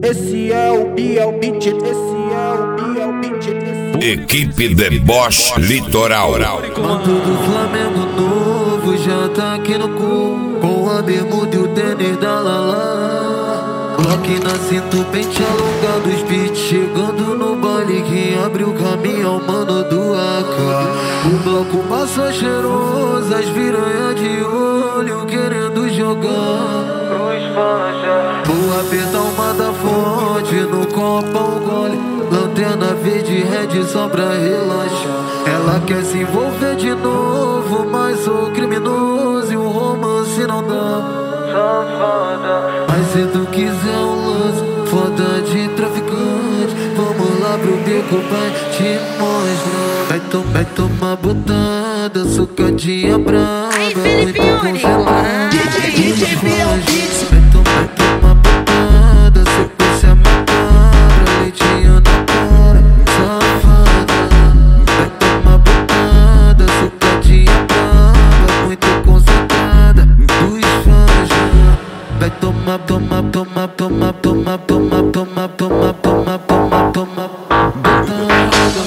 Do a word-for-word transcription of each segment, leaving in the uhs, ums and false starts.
Esse é o Biel Beat, esse é o Biel Beat. Equipe Deboche Litoral. Manto do Flamengo novo já tá aqui no cu, com a bermuda e o tênis da Lala. Bloque na cinta, o pente alongado, os beats chegando no baile. Quem abre o caminho é o mano do A K. O bloco passa cheiroso, as piranhas de olho querendo jogar. Vou apertar uma da fonte, no copo um gole, lanterna verde red só pra relaxar. Ela quer se envolver de novo, mas sou criminoso e o romance não dá. Mas se tu quiser um lance, foda de traficante, vamos lá pro beco, vai te mostrar. Vai, to vai tomar botada, socadinha brava, muito congelada. D J Biel Beat. Vai tomar, tomar botada, sequência macabra, leitinho na cara, safada. Vai tomar botada, socadinha brava, muito concentrada, dos fãs já. Vai tomar, tomar, tomar, tomar, tomar, tomar, tomar, tomar, tomar, tomar, tomar botada.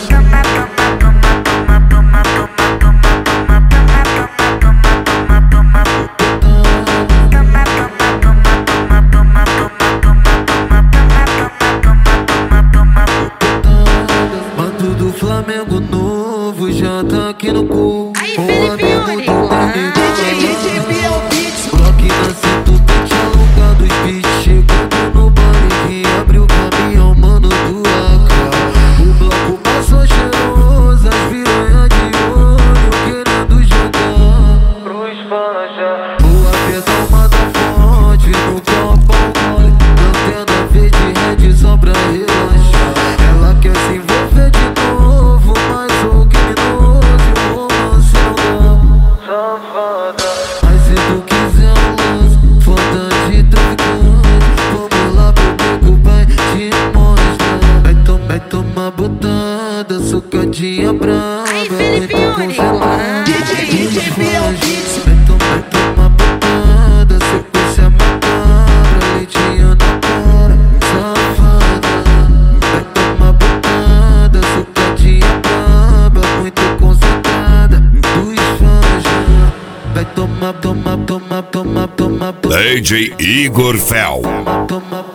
Manto do Flamengo novo já tá aqui no cu, Aí, com a Felipe bermuda Yuri. e o tênis da D J Biel Beat. Bloque na cinta, o pente alongado, os beats chegando no baile. Quem abre o caminho é o mano do A K. O bloco passou cheiroso, as piranhas de olho querendo jogar. Vou apertar uma da fonte, no copo um gole, lanterna verde red só pra relaxar. Ela quer se envolver de novo, mas sou criminoso e o romance não dá. Mas se tu quiser um lance, foda de traficante, vamos lá pro beco, vai te mostrar. Vai, to vai tomar botada, socadinha brava, Aí, Felipe muito Yuri. congelada. D J Biel Beat. Vai, to vai tomar botada, sequência macabra, leitinho na cara, safada. Vai tomar botada, socadinha braba, muito concentrada, dos fãs já. Vai tomar, tomar, tomar, tomar, tomar, tomar, D J Igor Fel. tomar,